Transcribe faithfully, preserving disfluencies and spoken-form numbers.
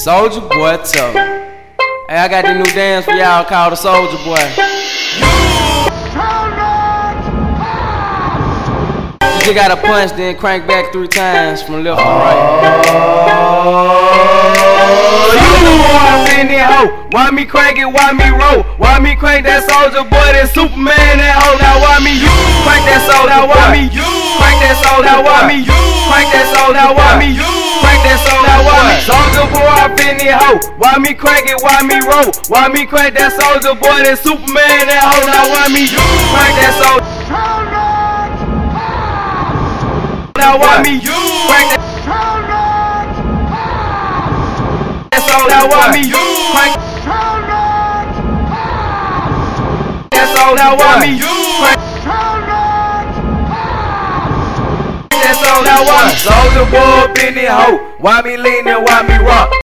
Soulja Boy tough. Hey, I got this new dance for y'all called the Soulja Boy. You just gotta punch, then crank back three times from left to right. In that hoe, why me crank it, why me roll? Why me crank that Soulja Boy, that Superman, that hoe? Now why me you crank that Soulja Boy? Why me you crank that Soulja Boy? Why me you crank that Soulja Boy? Why me you crank that Soulja Boy? Soulja Boy up in that hoe, why me crank it, why me roll? Why me crank that Soulja Boy, that Superman, that hoe? Now why me you crank that Soulja? Now why me you crank that? Now why me you crank? That's all. Now why me you crank? That's all. Now why me Soulja Boy up in that hoe? Why me lean and why me rock?